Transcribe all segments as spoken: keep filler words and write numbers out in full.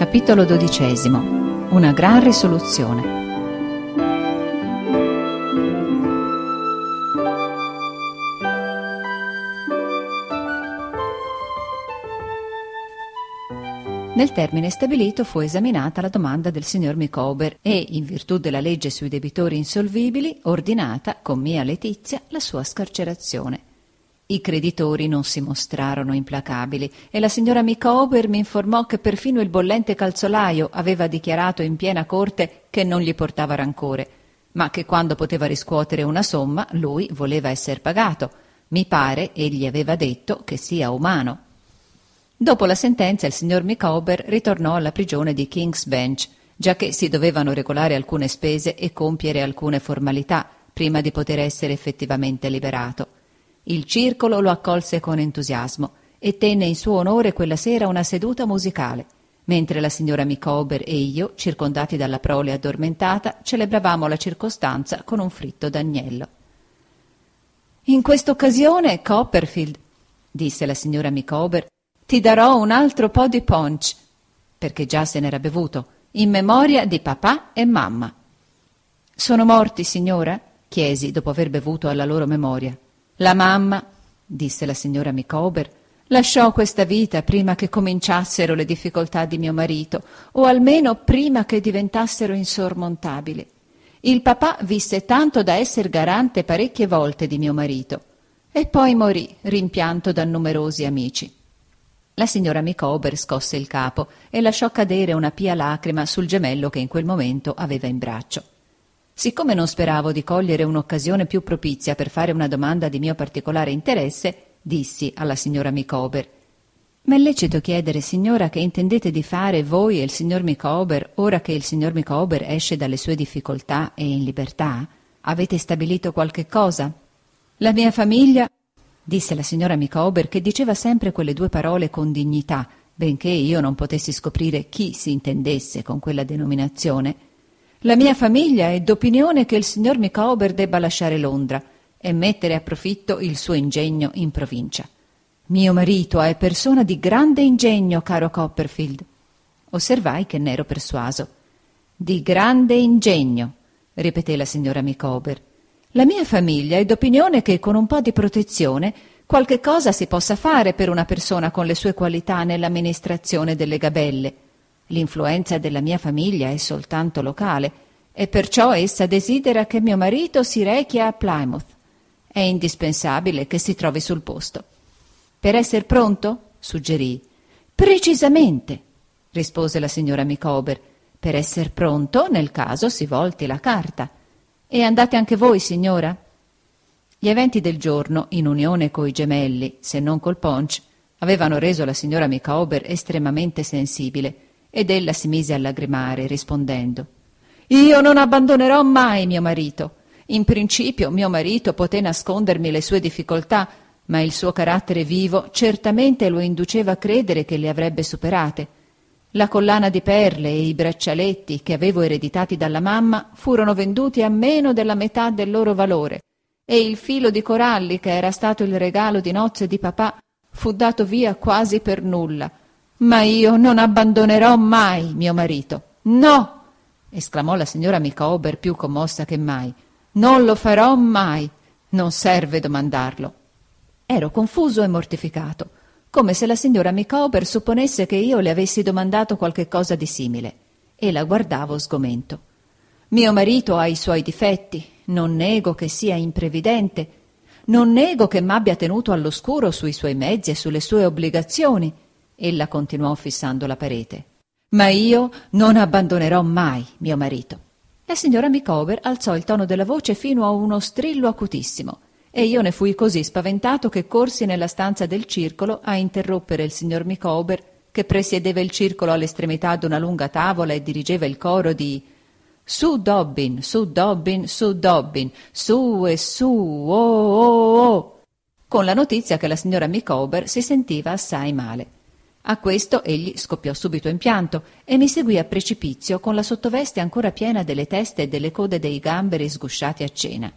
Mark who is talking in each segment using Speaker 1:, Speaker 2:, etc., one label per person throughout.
Speaker 1: Capitolo dodicesimo. Una gran risoluzione. Nel termine stabilito fu esaminata la domanda del signor Micawber e, in virtù della legge sui debitori insolvibili, ordinata, con mia letizia, la sua scarcerazione. I creditori non si mostrarono implacabili e la signora Micawber mi informò che perfino il bollente calzolaio aveva dichiarato in piena corte che non gli portava rancore, ma che quando poteva riscuotere una somma lui voleva esser pagato. Mi pare egli aveva detto che sia umano. Dopo la sentenza il signor Micawber ritornò alla prigione di King's Bench, giacché si dovevano regolare alcune spese e compiere alcune formalità prima di poter essere effettivamente liberato. Il circolo lo accolse con entusiasmo e tenne in suo onore quella sera una seduta musicale, mentre la signora Micawber e io, circondati dalla prole addormentata, celebravamo la circostanza con un fritto d'agnello. «In quest'occasione, Copperfield», disse la signora Micawber, «ti darò un altro po' di punch», perché già se n'era bevuto, in memoria di papà e mamma. «Sono morti, signora?» chiesi dopo aver bevuto alla loro memoria. «La mamma», disse la signora Micawber, «lasciò questa vita prima che cominciassero le difficoltà di mio marito, o almeno prima che diventassero insormontabili. Il papà visse tanto da esser garante parecchie volte di mio marito, e poi morì, rimpianto da numerosi amici». La signora Micawber scosse il capo e lasciò cadere una pia lacrima sul gemello che in quel momento aveva in braccio. Siccome non speravo di cogliere un'occasione più propizia per fare una domanda di mio particolare interesse, dissi alla signora Micawber: «M'è lecito chiedere, signora, che intendete di fare voi e il signor Micawber ora che il signor Micawber esce dalle sue difficoltà e in libertà? Avete stabilito qualche cosa?» «La mia famiglia», disse la signora Micawber, che diceva sempre quelle due parole con dignità, benché io non potessi scoprire chi si intendesse con quella denominazione, «la mia famiglia è d'opinione che il signor Micawber debba lasciare Londra e mettere a profitto il suo ingegno in provincia. Mio marito è persona di grande ingegno, caro Copperfield». Osservai che n'ero persuaso. «Di grande ingegno», ripeté la signora Micawber. «La mia famiglia è d'opinione che con un po' di protezione qualche cosa si possa fare per una persona con le sue qualità nell'amministrazione delle gabelle. L'influenza della mia famiglia è soltanto locale e perciò essa desidera che mio marito si rechi a Plymouth. È indispensabile che si trovi sul posto». «Per esser pronto?» suggerì. «Precisamente», rispose la signora Micawber. «Per esser pronto, nel caso si volti la carta. E andate anche voi, signora?» Gli eventi del giorno, in unione coi gemelli, se non col punch, avevano reso la signora Micawber estremamente sensibile, ed ella si mise a lagrimare, rispondendo: «Io non abbandonerò mai mio marito. In principio mio marito poté nascondermi le sue difficoltà, ma il suo carattere vivo certamente lo induceva a credere che le avrebbe superate. La collana di perle e i braccialetti che avevo ereditati dalla mamma furono venduti a meno della metà del loro valore, e il filo di coralli che era stato il regalo di nozze di papà fu dato via quasi per nulla. Ma io non abbandonerò mai mio marito. No!» esclamò la signora Micawber più commossa che mai. «Non lo farò mai. Non serve domandarlo». Ero confuso e mortificato, come se la signora Micawber supponesse che io le avessi domandato qualche cosa di simile, e la guardavo sgomento. «Mio marito ha i suoi difetti, non nego che sia imprevidente, non nego che m'abbia tenuto all'oscuro sui suoi mezzi e sulle sue obbligazioni», ella continuò fissando la parete. «Ma io non abbandonerò mai mio marito». La signora Micawber alzò il tono della voce fino a uno strillo acutissimo, e io ne fui così spaventato che corsi nella stanza del circolo a interrompere il signor Micawber, che presiedeva il circolo all'estremità d'una lunga tavola e dirigeva il coro di «Su Dobbin, su Dobbin, su Dobbin, su e su, oh oh oh», con la notizia che la signora Micawber si sentiva assai male. A questo egli scoppiò subito in pianto e mi seguì a precipizio con la sottoveste ancora piena delle teste e delle code dei gamberi sgusciati a cena.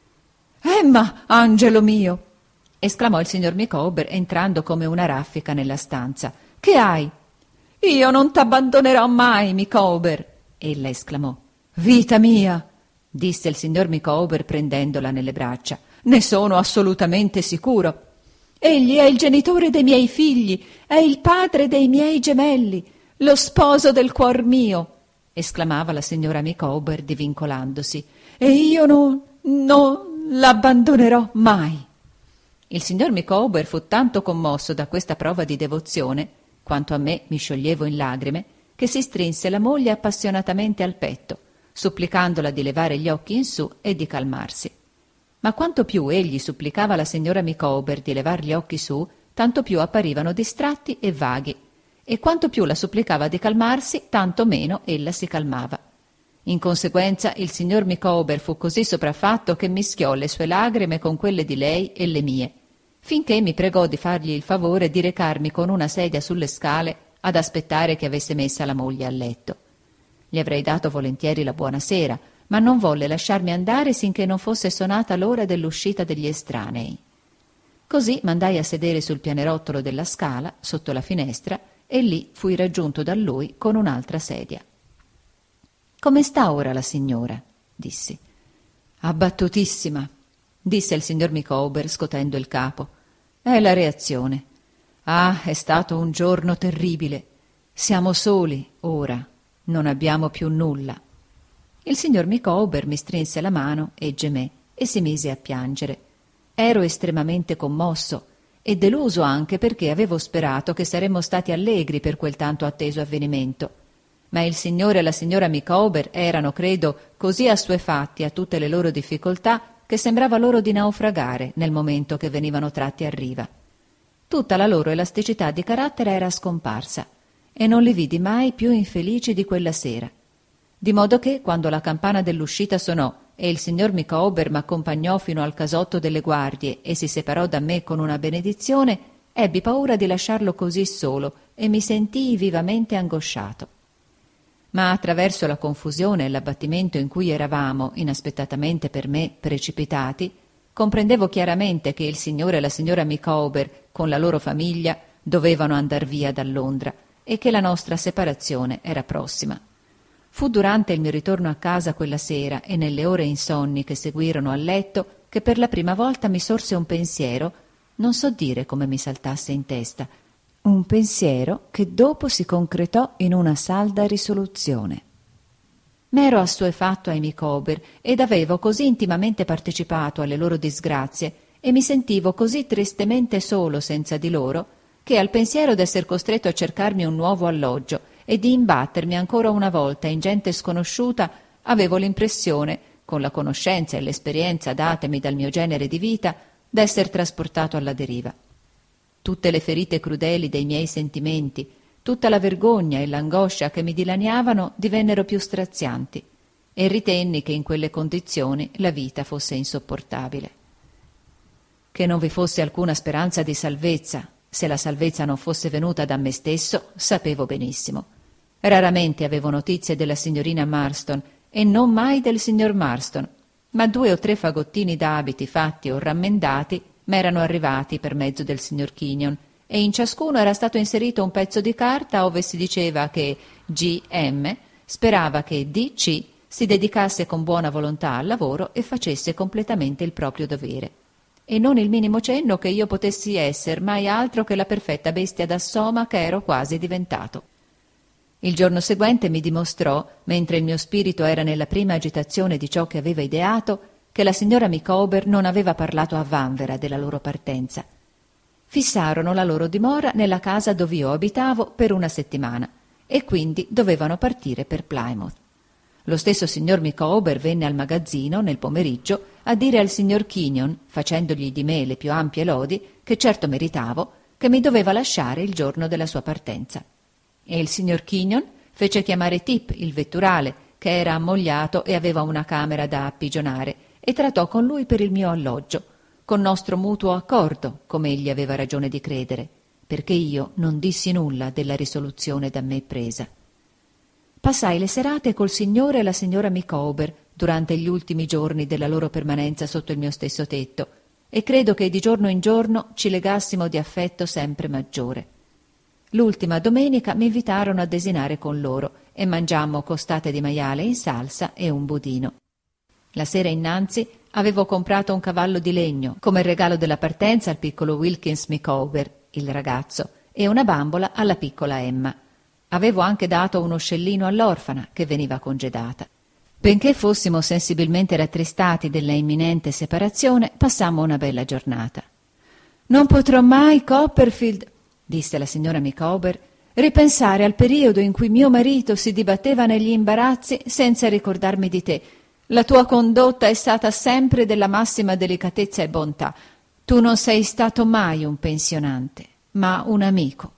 Speaker 1: «Emma, angelo mio!» esclamò il signor Micawber entrando come una raffica nella stanza. «Che hai?» Io non t'abbandonerò mai, Micawber, ella esclamò. Vita mia, disse il signor Micawber prendendola nelle braccia, ne sono assolutamente sicuro. Egli è il genitore dei miei figli, è il padre dei miei gemelli, lo sposo del cuor mio, esclamava la signora Micawber divincolandosi, e io non, non l'abbandonerò mai. Il signor Micawber fu tanto commosso da questa prova di devozione, quanto a me mi scioglievo in lagrime, che si strinse la moglie appassionatamente al petto, supplicandola di levare gli occhi in su e di calmarsi. Ma quanto più egli supplicava la signora Micawber di levar gli occhi su, tanto più apparivano distratti e vaghi, e quanto più la supplicava di calmarsi, tanto meno ella si calmava. In conseguenza il signor Micawber fu così sopraffatto che mischiò le sue lagrime con quelle di lei e le mie, finché mi pregò di fargli il favore di recarmi con una sedia sulle scale ad aspettare che avesse messa la moglie a letto. Gli avrei dato volentieri la buonasera, ma non volle lasciarmi andare sinché non fosse sonata l'ora dell'uscita degli estranei. Così mandai a sedere sul pianerottolo della scala, sotto la finestra, e lì fui raggiunto da lui con un'altra sedia. «Come sta ora la signora?» dissi. «Abbattutissima», disse il signor Micawber scotendo il capo. «È la reazione. Ah, è stato un giorno terribile. Siamo soli, ora. Non abbiamo più nulla». Il signor Micawber mi strinse la mano e gemé e si mise a piangere. Ero estremamente commosso e deluso anche perché avevo sperato che saremmo stati allegri per quel tanto atteso avvenimento. Ma il signore e la signora Micawber erano, credo, così assuefatti a tutte le loro difficoltà che sembrava loro di naufragare nel momento che venivano tratti a riva. Tutta la loro elasticità di carattere era scomparsa e non li vidi mai più infelici di quella sera. Di modo che, quando la campana dell'uscita sonò e il signor Micawber m'accompagnò fino al casotto delle guardie e si separò da me con una benedizione, ebbi paura di lasciarlo così solo e mi sentii vivamente angosciato. Ma attraverso la confusione e l'abbattimento in cui eravamo, inaspettatamente per me, precipitati, comprendevo chiaramente che il signore e la signora Micawber, con la loro famiglia, dovevano andar via da Londra e che la nostra separazione era prossima. Fu durante il mio ritorno a casa quella sera e nelle ore insonni che seguirono al letto che per la prima volta mi sorse un pensiero, non so dire come mi saltasse in testa, un pensiero che dopo si concretò in una salda risoluzione. M'ero assuefatto ai Micawber ed avevo così intimamente partecipato alle loro disgrazie e mi sentivo così tristemente solo senza di loro che al pensiero d'esser costretto a cercarmi un nuovo alloggio e di imbattermi ancora una volta in gente sconosciuta, avevo l'impressione, con la conoscenza e l'esperienza datemi dal mio genere di vita, d'esser trasportato alla deriva. Tutte le ferite crudeli dei miei sentimenti, tutta la vergogna e l'angoscia che mi dilaniavano divennero più strazianti e ritenni che in quelle condizioni la vita fosse insopportabile. Che non vi fosse alcuna speranza di salvezza, se la salvezza non fosse venuta da me stesso, sapevo benissimo. Raramente avevo notizie della signorina Marston e non mai del signor Marston, ma due o tre fagottini d'abiti fatti o rammendati m'erano arrivati per mezzo del signor Kenyon e in ciascuno era stato inserito un pezzo di carta ove si diceva che G M sperava che D C si dedicasse con buona volontà al lavoro e facesse completamente il proprio dovere, e non il minimo cenno che io potessi esser mai altro che la perfetta bestia da soma che ero quasi diventato. Il giorno seguente mi dimostrò, mentre il mio spirito era nella prima agitazione di ciò che aveva ideato, che la signora Micawber non aveva parlato a vanvera della loro partenza. Fissarono la loro dimora nella casa dove io abitavo per una settimana e quindi dovevano partire per Plymouth. Lo stesso signor Micawber venne al magazzino nel pomeriggio a dire al signor Kenyon, facendogli di me le più ampie lodi, che certo meritavo, che mi doveva lasciare il giorno della sua partenza. E il signor Kenyon fece chiamare Tip, il vetturale, che era ammogliato e aveva una camera da appigionare, e trattò con lui per il mio alloggio, con nostro mutuo accordo, come egli aveva ragione di credere, perché io non dissi nulla della risoluzione da me presa. Passai le serate col signore e la signora Micawber durante gli ultimi giorni della loro permanenza sotto il mio stesso tetto, e credo che di giorno in giorno ci legassimo di affetto sempre maggiore. L'ultima domenica mi invitarono a desinare con loro e mangiammo costate di maiale in salsa e un budino. La sera innanzi avevo comprato un cavallo di legno come regalo della partenza al piccolo Wilkins Micawber, il ragazzo, e una bambola alla piccola Emma. Avevo anche dato uno scellino all'orfana che veniva congedata. Benché fossimo sensibilmente rattristati della imminente separazione, passammo una bella giornata. «Non potrò mai, Copperfield», disse la signora Micawber, «ripensare al periodo in cui mio marito si dibatteva negli imbarazzi senza ricordarmi di te. La tua condotta è stata sempre della massima delicatezza e bontà. Tu non sei stato mai un pensionante, ma un amico».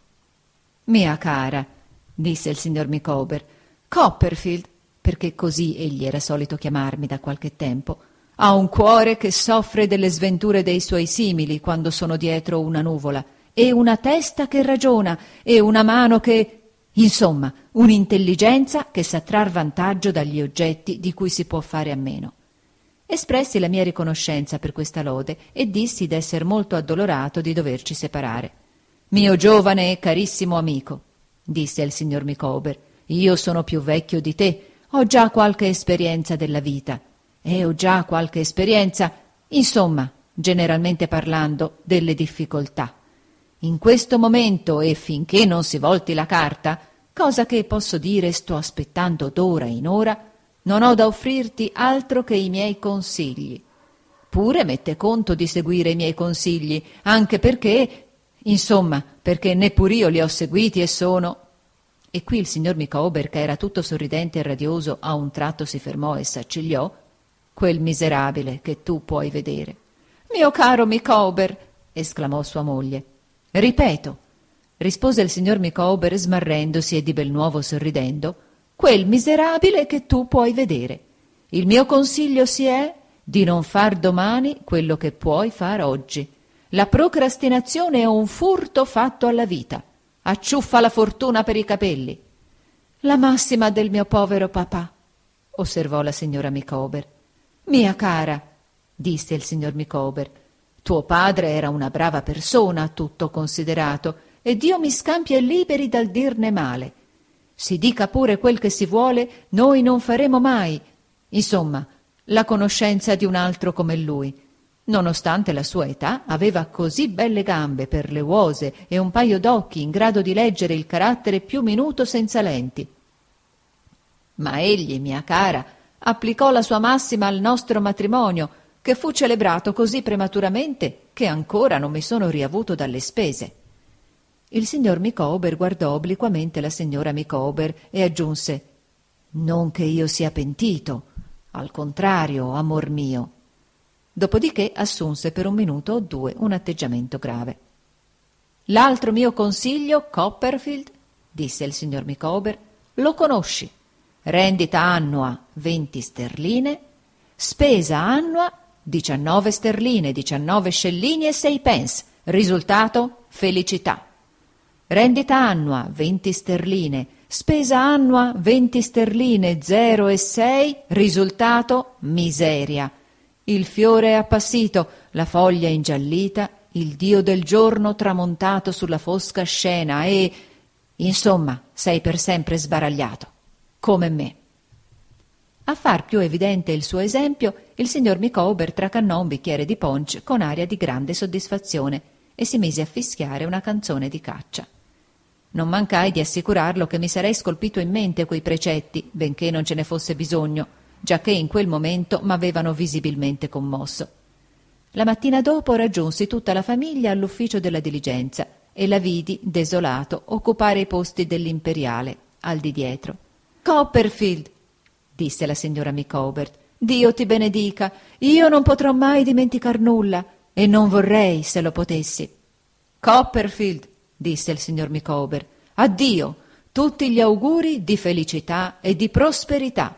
Speaker 1: «Mia cara», disse il signor Micawber, «Copperfield», perché così egli era solito chiamarmi da qualche tempo, ha un cuore che soffre delle sventure dei suoi simili quando sono dietro una nuvola, e una testa che ragiona, e una mano che... insomma, un'intelligenza che sa trar vantaggio dagli oggetti di cui si può fare a meno. Espressi la mia riconoscenza per questa lode e dissi d'esser molto addolorato di doverci separare. «Mio giovane e carissimo amico», disse il signor Micawber, «io sono più vecchio di te, ho già qualche esperienza della vita, e ho già qualche esperienza, insomma, generalmente parlando, delle difficoltà. In questo momento, e finché non si volti la carta, cosa che posso dire sto aspettando d'ora in ora, non ho da offrirti altro che i miei consigli. Pure mette conto di seguire i miei consigli, anche perché, insomma, perché neppur io li ho seguiti e sono... E qui il signor Micawber, che era tutto sorridente e radioso, a un tratto si fermò e s'accigliò. «Quel miserabile che tu puoi vedere». «Mio caro Micawber», esclamò sua moglie. «Ripeto», rispose il signor Micawber smarrendosi e di bel nuovo sorridendo, «quel miserabile che tu puoi vedere. Il mio consiglio si è di non far domani quello che puoi far oggi. La procrastinazione è un furto fatto alla vita. Acciuffa la fortuna per i capelli». «La massima del mio povero papà», osservò la signora Micawber. «Mia cara», disse il signor Micawber, «tuo padre era una brava persona, tutto considerato, e Dio mi scampi e liberi dal dirne male. Si dica pure quel che si vuole, noi non faremo mai, insomma, la conoscenza di un altro come lui. Nonostante la sua età, aveva così belle gambe per le uose e un paio d'occhi in grado di leggere il carattere più minuto senza lenti. Ma egli, mia cara, applicò la sua massima al nostro matrimonio, che fu celebrato così prematuramente che ancora non mi sono riavuto dalle spese». Il signor Micawber guardò obliquamente la signora Micawber e aggiunse: «Non che io sia pentito, al contrario, amor mio». Dopodiché assunse per un minuto o due un atteggiamento grave. «L'altro mio consiglio, Copperfield», disse il signor Micawber, «lo conosci. Rendita annua venti sterline, spesa annua diciannove sterline, diciannove scellini e sei pence, risultato felicità. Rendita annua venti sterline, spesa annua venti sterline, zero e sei, risultato miseria. Il fiore è appassito, la foglia ingiallita, il dio del giorno tramontato sulla fosca scena e, insomma, sei per sempre sbaragliato, come me». A far più evidente il suo esempio, il signor Micawber tracannò un bicchiere di punch con aria di grande soddisfazione e si mise a fischiare una canzone di caccia. Non mancai di assicurarlo che mi sarei scolpito in mente quei precetti, benché non ce ne fosse bisogno, giacché in quel momento m'avevano visibilmente commosso. La mattina dopo raggiunsi tutta la famiglia all'ufficio della diligenza e la vidi, desolato, occupare i posti dell'imperiale, al di dietro. «Copperfield», disse la signora Micawber, «Dio ti benedica, io non potrò mai dimenticar nulla, e non vorrei se lo potessi». «Copperfield», disse il signor Micawber, «addio, tutti gli auguri di felicità e di prosperità.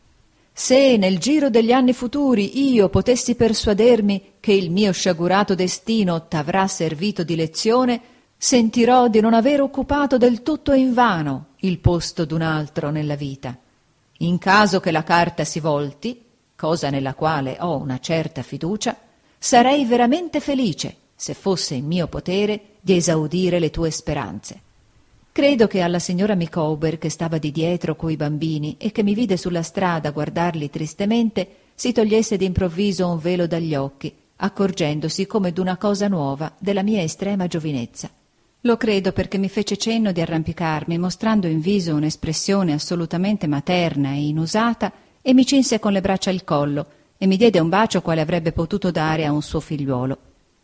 Speaker 1: Se nel giro degli anni futuri io potessi persuadermi che il mio sciagurato destino t'avrà servito di lezione, sentirò di non aver occupato del tutto invano il posto d'un altro nella vita. In caso che la carta si volti, cosa nella quale ho una certa fiducia, sarei veramente felice, se fosse in mio potere, di esaudire le tue speranze. Credo che alla signora Micawber, che stava di dietro coi bambini e che mi vide sulla strada guardarli tristemente, si togliesse d'improvviso un velo dagli occhi, accorgendosi come d'una cosa nuova della mia estrema giovinezza. Lo credo perché mi fece cenno di arrampicarmi, mostrando in viso un'espressione assolutamente materna e inusata, e mi cinse con le braccia il collo e mi diede un bacio quale avrebbe potuto dare a un suo figliuolo.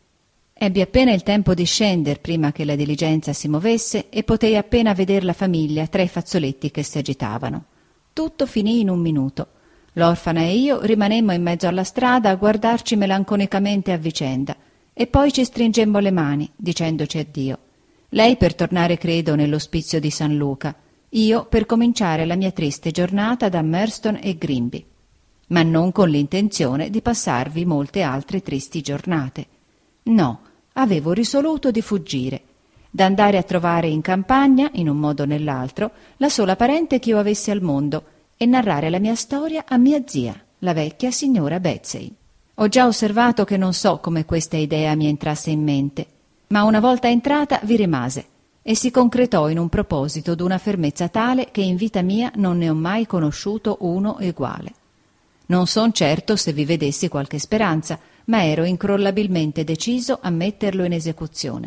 Speaker 1: Ebbi appena il tempo di scender prima che la diligenza si movesse e potei appena veder la famiglia tra i fazzoletti che si agitavano. Tutto finì in un minuto. L'orfana e io rimanemmo in mezzo alla strada a guardarci melanconicamente a vicenda e poi ci stringemmo le mani, dicendoci addio. Lei per tornare, credo, nell'ospizio di San Luca, io per cominciare la mia triste giornata da Marston e Grimby, ma non con l'intenzione di passarvi molte altre tristi giornate. No, avevo risoluto di fuggire, d'andare a trovare in campagna, in un modo o nell'altro, la sola parente che io avessi al mondo e narrare la mia storia a mia zia, la vecchia signora Betsey. Ho già osservato che non so come questa idea mi entrasse in mente, ma una volta entrata vi rimase e si concretò in un proposito d'una fermezza tale che in vita mia non ne ho mai conosciuto uno eguale. Non son certo se vi vedessi qualche speranza, ma ero incrollabilmente deciso a metterlo in esecuzione.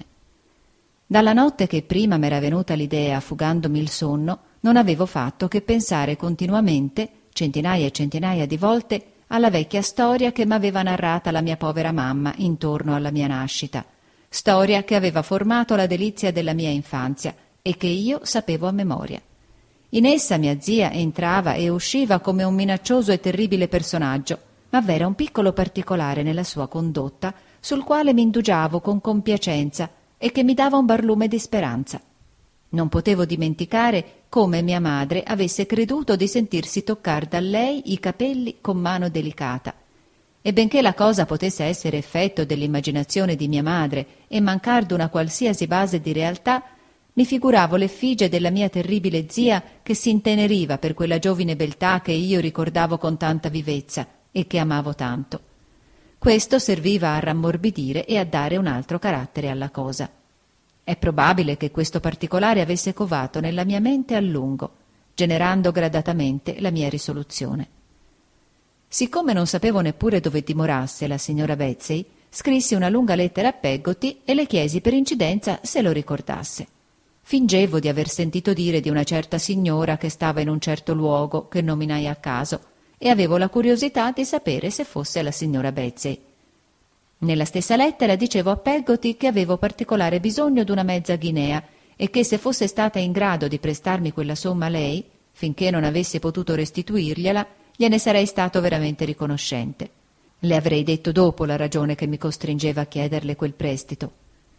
Speaker 1: Dalla notte che prima m'era venuta l'idea, fugandomi il sonno, non avevo fatto che pensare continuamente, centinaia e centinaia di volte, alla vecchia storia che m'aveva narrata la mia povera mamma intorno alla mia nascita, storia che aveva formato la delizia della mia infanzia e che io sapevo a memoria. In essa mia zia entrava e usciva come un minaccioso e terribile personaggio, ma v'era un piccolo particolare nella sua condotta sul quale m'indugiavo con compiacenza e che mi dava un barlume di speranza. Non potevo dimenticare come mia madre avesse creduto di sentirsi toccar da lei i capelli con mano delicata, e benché la cosa potesse essere effetto dell'immaginazione di mia madre e mancar d'una qualsiasi base di realtà, mi figuravo l'effigie della mia terribile zia che si inteneriva per quella giovine beltà che io ricordavo con tanta vivezza e che amavo tanto. Questo serviva a rammorbidire e a dare un altro carattere alla cosa. È probabile che questo particolare avesse covato nella mia mente a lungo, generando gradatamente la mia risoluzione. Siccome non sapevo neppure dove dimorasse la signora Betsey, scrissi una lunga lettera a Peggotty e le chiesi per incidenza se lo ricordasse. Fingevo di aver sentito dire di una certa signora che stava in un certo luogo che nominai a caso e avevo la curiosità di sapere se fosse la signora Betsey. Nella stessa lettera dicevo a Peggotty che avevo particolare bisogno d'una mezza guinea e che se fosse stata in grado di prestarmi quella somma lei, finché non avesse potuto restituirgliela, gliene sarei stato veramente riconoscente. Le avrei detto dopo la ragione che mi costringeva a chiederle quel prestito.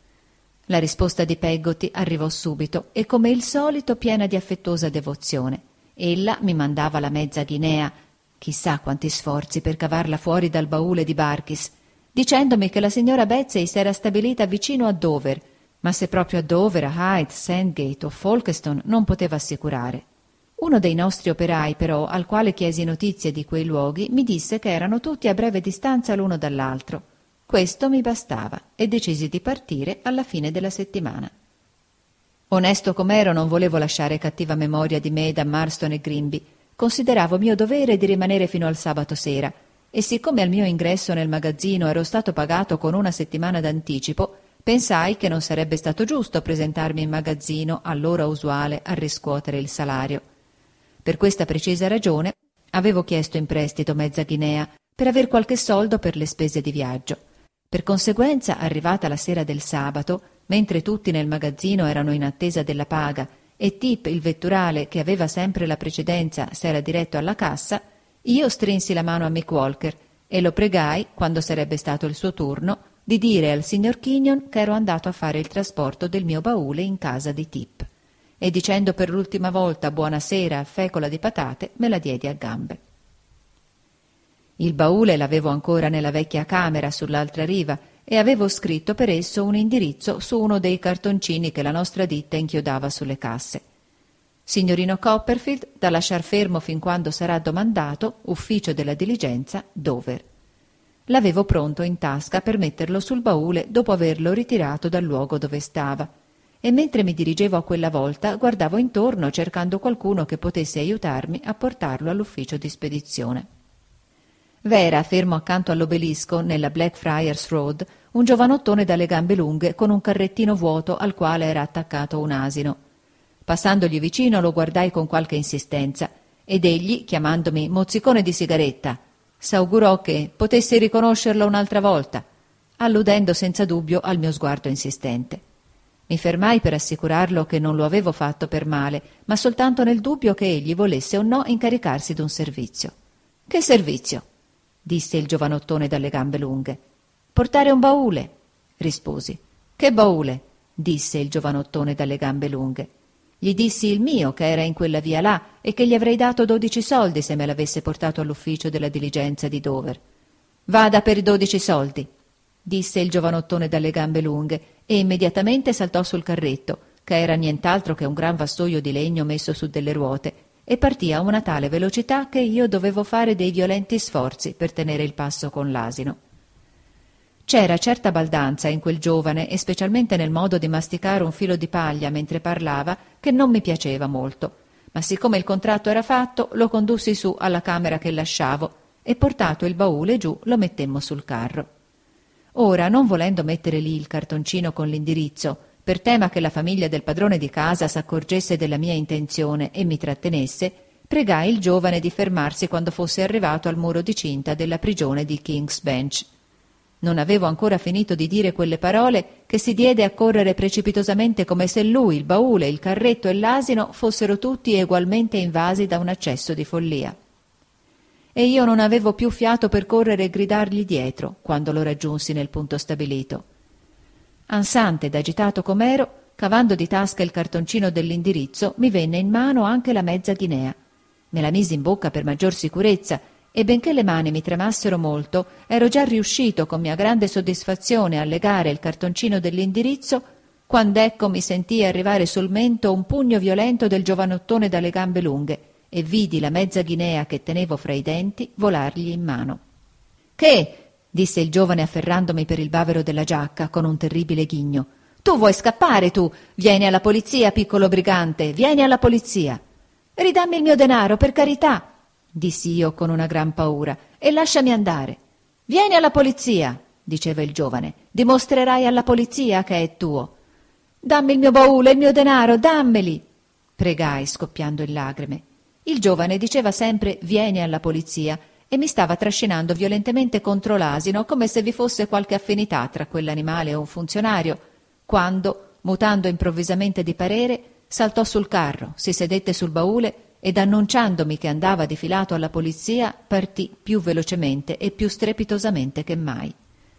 Speaker 1: La risposta di Peggotty arrivò subito e come il solito piena di affettuosa devozione. Ella mi mandava la mezza guinea, chissà quanti sforzi per cavarla fuori dal baule di Barkis, dicendomi che la signora Betsey s'era stabilita vicino a Dover, ma se proprio a Dover, a Hythe, Sandgate o Folkestone non poteva assicurare. Uno dei nostri operai, però, al quale chiesi notizie di quei luoghi, mi disse che erano tutti a breve distanza l'uno dall'altro. Questo mi bastava e decisi di partire alla fine della settimana. Onesto com'ero, non volevo lasciare cattiva memoria di me da Marston e Grimby. Consideravo mio dovere di rimanere fino al sabato sera, e siccome al mio ingresso nel magazzino ero stato pagato con una settimana d'anticipo, pensai che non sarebbe stato giusto presentarmi in magazzino all'ora usuale a riscuotere il salario. Per questa precisa ragione avevo chiesto in prestito mezza guinea per aver qualche soldo per le spese di viaggio. Per conseguenza, arrivata la sera del sabato, mentre tutti nel magazzino erano in attesa della paga e Tip, il vetturale che aveva sempre la precedenza, s'era diretto alla cassa, io strinsi la mano a Mick Walker e lo pregai, quando sarebbe stato il suo turno, di dire al signor Kenyon che ero andato a fare il trasporto del mio baule in casa di Tip, e dicendo per l'ultima volta buonasera a fecola di patate me la diedi a gambe. Il baule l'avevo ancora nella vecchia camera sull'altra riva e avevo scritto per esso un indirizzo su uno dei cartoncini che la nostra ditta inchiodava sulle casse. Signorino Copperfield, da lasciar fermo fin quando sarà domandato, ufficio della diligenza, Dover. L'avevo pronto in tasca per metterlo sul baule dopo averlo ritirato dal luogo dove stava, e mentre mi dirigevo a quella volta guardavo intorno cercando qualcuno che potesse aiutarmi a portarlo all'ufficio di spedizione. V'era, fermo accanto all'obelisco, nella Blackfriars Road, un giovanottone dalle gambe lunghe con un carrettino vuoto al quale era attaccato un asino. Passandogli vicino lo guardai con qualche insistenza ed egli, chiamandomi mozzicone di sigaretta, s'augurò che potessi riconoscerlo un'altra volta, alludendo senza dubbio al mio sguardo insistente. Mi fermai per assicurarlo che non lo avevo fatto per male, ma soltanto nel dubbio che egli volesse o no incaricarsi d'un servizio. «Che servizio?» disse il giovanottone dalle gambe lunghe. «Portare un baule», risposi. «Che baule?» disse il giovanottone dalle gambe lunghe. Gli dissi il mio, che era in quella via là, e che gli avrei dato dodici soldi se me l'avesse portato all'ufficio della diligenza di Dover. «Vada per i dodici soldi», disse il giovanottone dalle gambe lunghe, e immediatamente saltò sul carretto, che era nient'altro che un gran vassoio di legno messo su delle ruote, e partì a una tale velocità che io dovevo fare dei violenti sforzi per tenere il passo con l'asino. C'era certa baldanza in quel giovane, e specialmente nel modo di masticare un filo di paglia mentre parlava, che non mi piaceva molto, ma siccome il contratto era fatto, lo condussi su alla camera che lasciavo, e portato il baule giù lo mettemmo sul carro. Ora, non volendo mettere lì il cartoncino con l'indirizzo, per tema che la famiglia del padrone di casa s'accorgesse della mia intenzione e mi trattenesse, pregai il giovane di fermarsi quando fosse arrivato al muro di cinta della prigione di King's Bench. Non avevo ancora finito di dire quelle parole che si diede a correre precipitosamente come se lui, il baule, il carretto e l'asino fossero tutti egualmente invasi da un accesso di follia. E io non avevo più fiato per correre e gridargli dietro quando lo raggiunsi nel punto stabilito. Ansante ed agitato com'ero, cavando di tasca il cartoncino dell'indirizzo, mi venne in mano anche la mezza ghinea. Me la misi in bocca per maggior sicurezza e benché le mani mi tremassero molto, ero già riuscito con mia grande soddisfazione a legare il cartoncino dell'indirizzo, quando ecco mi sentii arrivare sul mento un pugno violento del giovanottone dalle gambe lunghe e vidi la mezza ghinea che tenevo fra i denti volargli in mano. «Che?» disse il giovane afferrandomi per il bavero della giacca con un terribile ghigno. «Tu vuoi scappare, tu? Vieni alla polizia, piccolo brigante, vieni alla polizia!» «Ridammi il mio denaro, per carità!» dissi io con una gran paura, «e lasciami andare!» «Vieni alla polizia!» diceva il giovane. «Dimostrerai alla polizia che è tuo!» «Dammi il mio baule, il mio denaro, dammeli!» pregai, scoppiando in lagrime. Il giovane diceva sempre «vieni alla polizia» e mi stava trascinando violentemente contro l'asino come se vi fosse qualche affinità tra quell'animale e un funzionario, quando, mutando improvvisamente di parere, saltò sul carro, si sedette sul baule ed annunciandomi che andava difilato alla polizia, partì più velocemente e più strepitosamente che mai.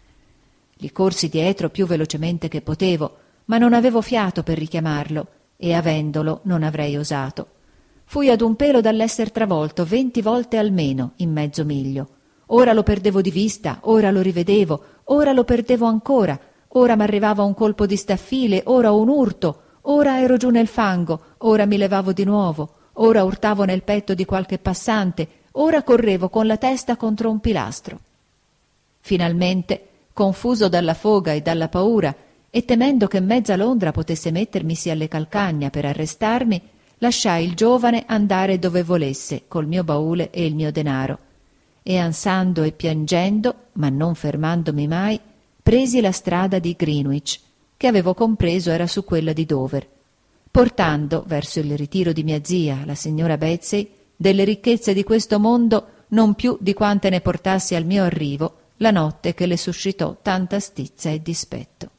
Speaker 1: Gli corsi dietro più velocemente che potevo, ma non avevo fiato per richiamarlo e, avendolo, non avrei osato. Fui ad un pelo dall'esser travolto venti volte almeno in mezzo miglio. Ora lo perdevo di vista, ora lo rivedevo, ora lo perdevo ancora, ora m'arrivava un colpo di staffile, ora un urto, ora ero giù nel fango, ora mi levavo di nuovo, ora urtavo nel petto di qualche passante, ora correvo con la testa contro un pilastro. Finalmente, confuso dalla foga e dalla paura, e temendo che mezza Londra potesse mettermisi alle calcagna per arrestarmi, lasciai il giovane andare dove volesse col mio baule e il mio denaro, e ansando e piangendo, ma non fermandomi mai, presi la strada di Greenwich, che avevo compreso era su quella di Dover, portando verso il ritiro di mia zia, la signora Betsey, delle ricchezze di questo mondo non più di quante ne portassi al mio arrivo la notte che le suscitò tanta stizza e dispetto.